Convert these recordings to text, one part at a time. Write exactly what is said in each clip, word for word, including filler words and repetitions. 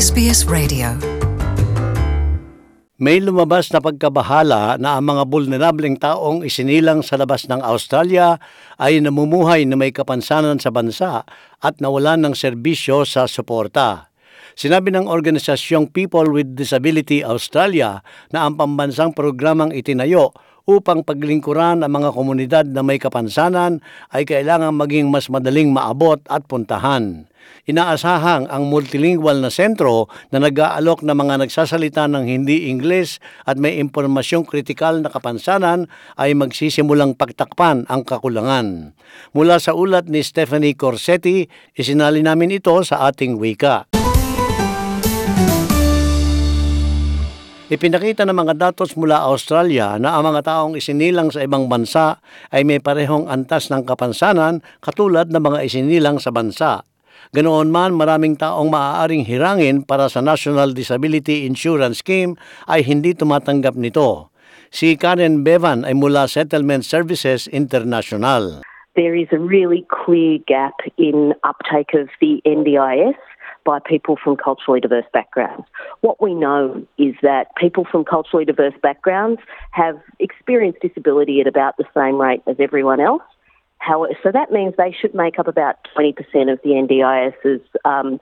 S B S Radio. May lumabas na pagkabahala na ang mga bulnerableng taong isinilang sa labas ng Australia ay namumuhay na may kapansanan sa bansa at nawalan ng serbisyo sa suporta. Sinabi ng organisasyong People with Disability Australia na ang pambansang programang itinayo upang paglingkuran ang mga komunidad na may kapansanan ay kailangang maging mas madaling maabot at puntahan. Inaasahang ang multilingual na sentro na nag-aalok ng mga nagsasalita ng hindi Ingles at may impormasyong kritikal na kapansanan ay magsisimulang pagtakpan ang kakulangan. Mula sa ulat ni Stephanie Corsetti, isinali namin ito sa ating wika. Ipinakita ng mga datos mula Australia na ang mga taong isinilang sa ibang bansa ay may parehong antas ng kapansanan katulad ng mga isinilang sa bansa. Ganoon man, maraming taong maaaring hirangin para sa National Disability Insurance Scheme ay hindi tumatanggap nito. Si Karen Bevan ay mula Settlement Services International. There is a really clear gap in uptake of the N D I S by people from culturally diverse backgrounds. What we know is that people from culturally diverse backgrounds have experienced disability at about the same rate as everyone else. How, so that means they should make up about twenty percent of the NDIS's um,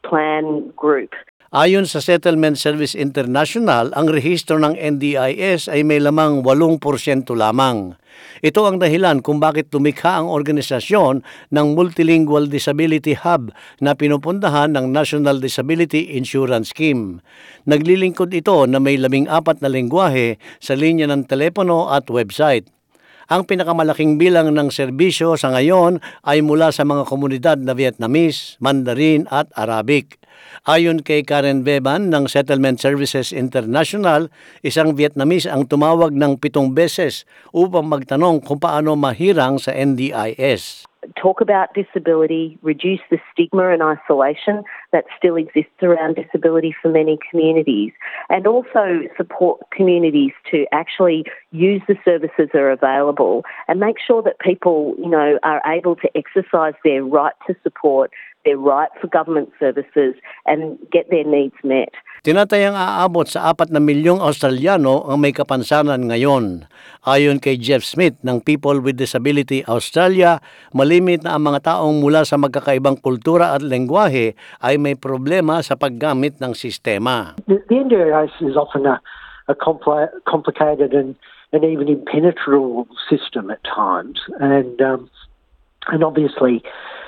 plan group. Ayon sa Settlement Service International, ang rehistro ng N D I S ay may lamang eight percent lamang. Ito ang dahilan kung bakit lumikha ang organisasyon ng Multilingual Disability Hub na pinupuntahan ng National Disability Insurance Scheme. Naglilingkod ito na may labing apat na lengguwahe sa linya ng telepono at website. Ang pinakamalaking bilang ng serbisyo sa ngayon ay mula sa mga komunidad na Vietnamese, Mandarin at Arabic. Ayon kay Karen Bevan ng Settlement Services International, isang Vietnamese ang tumawag ng pitong beses upang magtanong kung paano mahirang sa N D I S. Talk about disability, reduce the stigma and isolation that still exists around disability for many communities, and also support communities to actually use the services that are available and make sure that people, you know, are able to exercise their right to support, their right for government services and get their needs met. Tinatayang aabot sa apat na milyong Australiano ang may kapansanan ngayon. Ayon kay Jeff Smith ng People with Disability Australia, malimit na ang mga taong mula sa magkakaibang kultura at lengguwahe ay may problema sa paggamit ng sistema. The, the N D I S is often a, a compli- complicated and, and even impenetrable system at times. And, um, and obviously,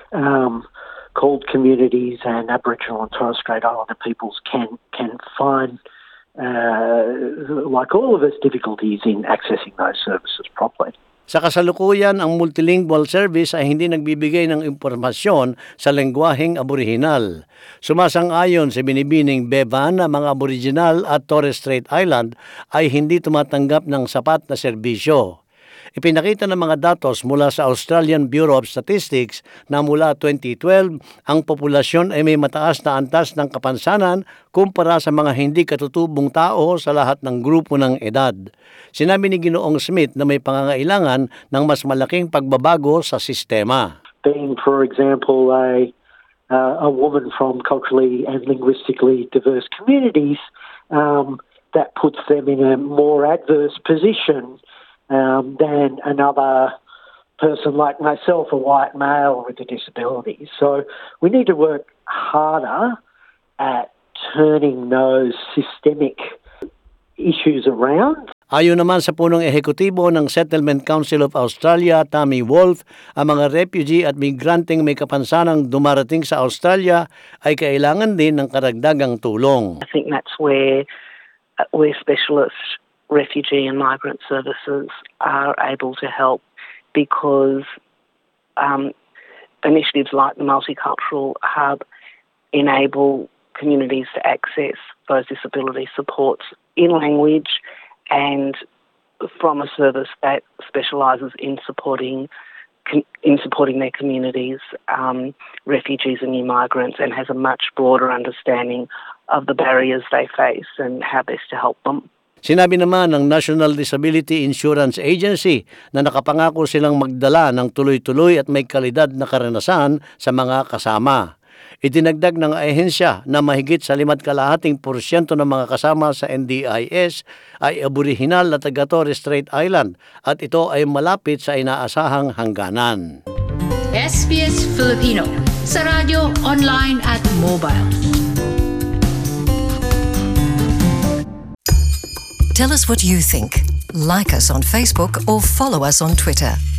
um, called communities and Aboriginal and Torres Strait Islander peoples can can find, uh, like all of us, difficulties in accessing those services properly. Sa kasalukuyan, ang multilingual service ay hindi nagbibigay ng impormasyon sa lengguwaheng aborihinal. Sumasang-ayon si Binibining Bevan na mga Aboriginal at Torres Strait Island ay hindi tumatanggap ng sapat na serbisyo. Ipinakita ng mga datos mula sa Australian Bureau of Statistics na mula twenty twelve, ang populasyon ay may mataas na antas ng kapansanan kumpara sa mga hindi katutubong tao sa lahat ng grupo ng edad. Sinabi ni Ginoong Smith na may pangangailangan ng mas malaking pagbabago sa sistema. Being, for example, a, uh, a woman from culturally and linguistically diverse communities, um, that puts them in a more adverse position Um, than another person like myself, a white male with a disability. So we need to work harder at turning those systemic issues around. Ayon naman sa punong ehekutibo ng Settlement Council of Australia, Tammy Wolf, ang mga refugee at migranteng may kapansanang dumarating sa Australia ay kailangan din ng karagdagang tulong. I think that's where where specialists refugee and migrant services are able to help, because um, initiatives like the Multicultural Hub enable communities to access those disability supports in language and from a service that specialises in supporting in supporting their communities, um, refugees and new migrants, and has a much broader understanding of the barriers they face and how best to help them. Sinabi naman ng National Disability Insurance Agency na nakapangako silang magdala ng tuloy-tuloy at may kalidad na karanasan sa mga kasama. Idinagdag ng ahensya na mahigit sa lima't kalahating porsyento ng mga kasama sa N D I S ay aborihinal na taga Torres Strait Island at ito ay malapit sa inaasahang hangganan. S B S Filipino sa radyo, online at mobile. Tell us what you think. Like us on Facebook or follow us on Twitter.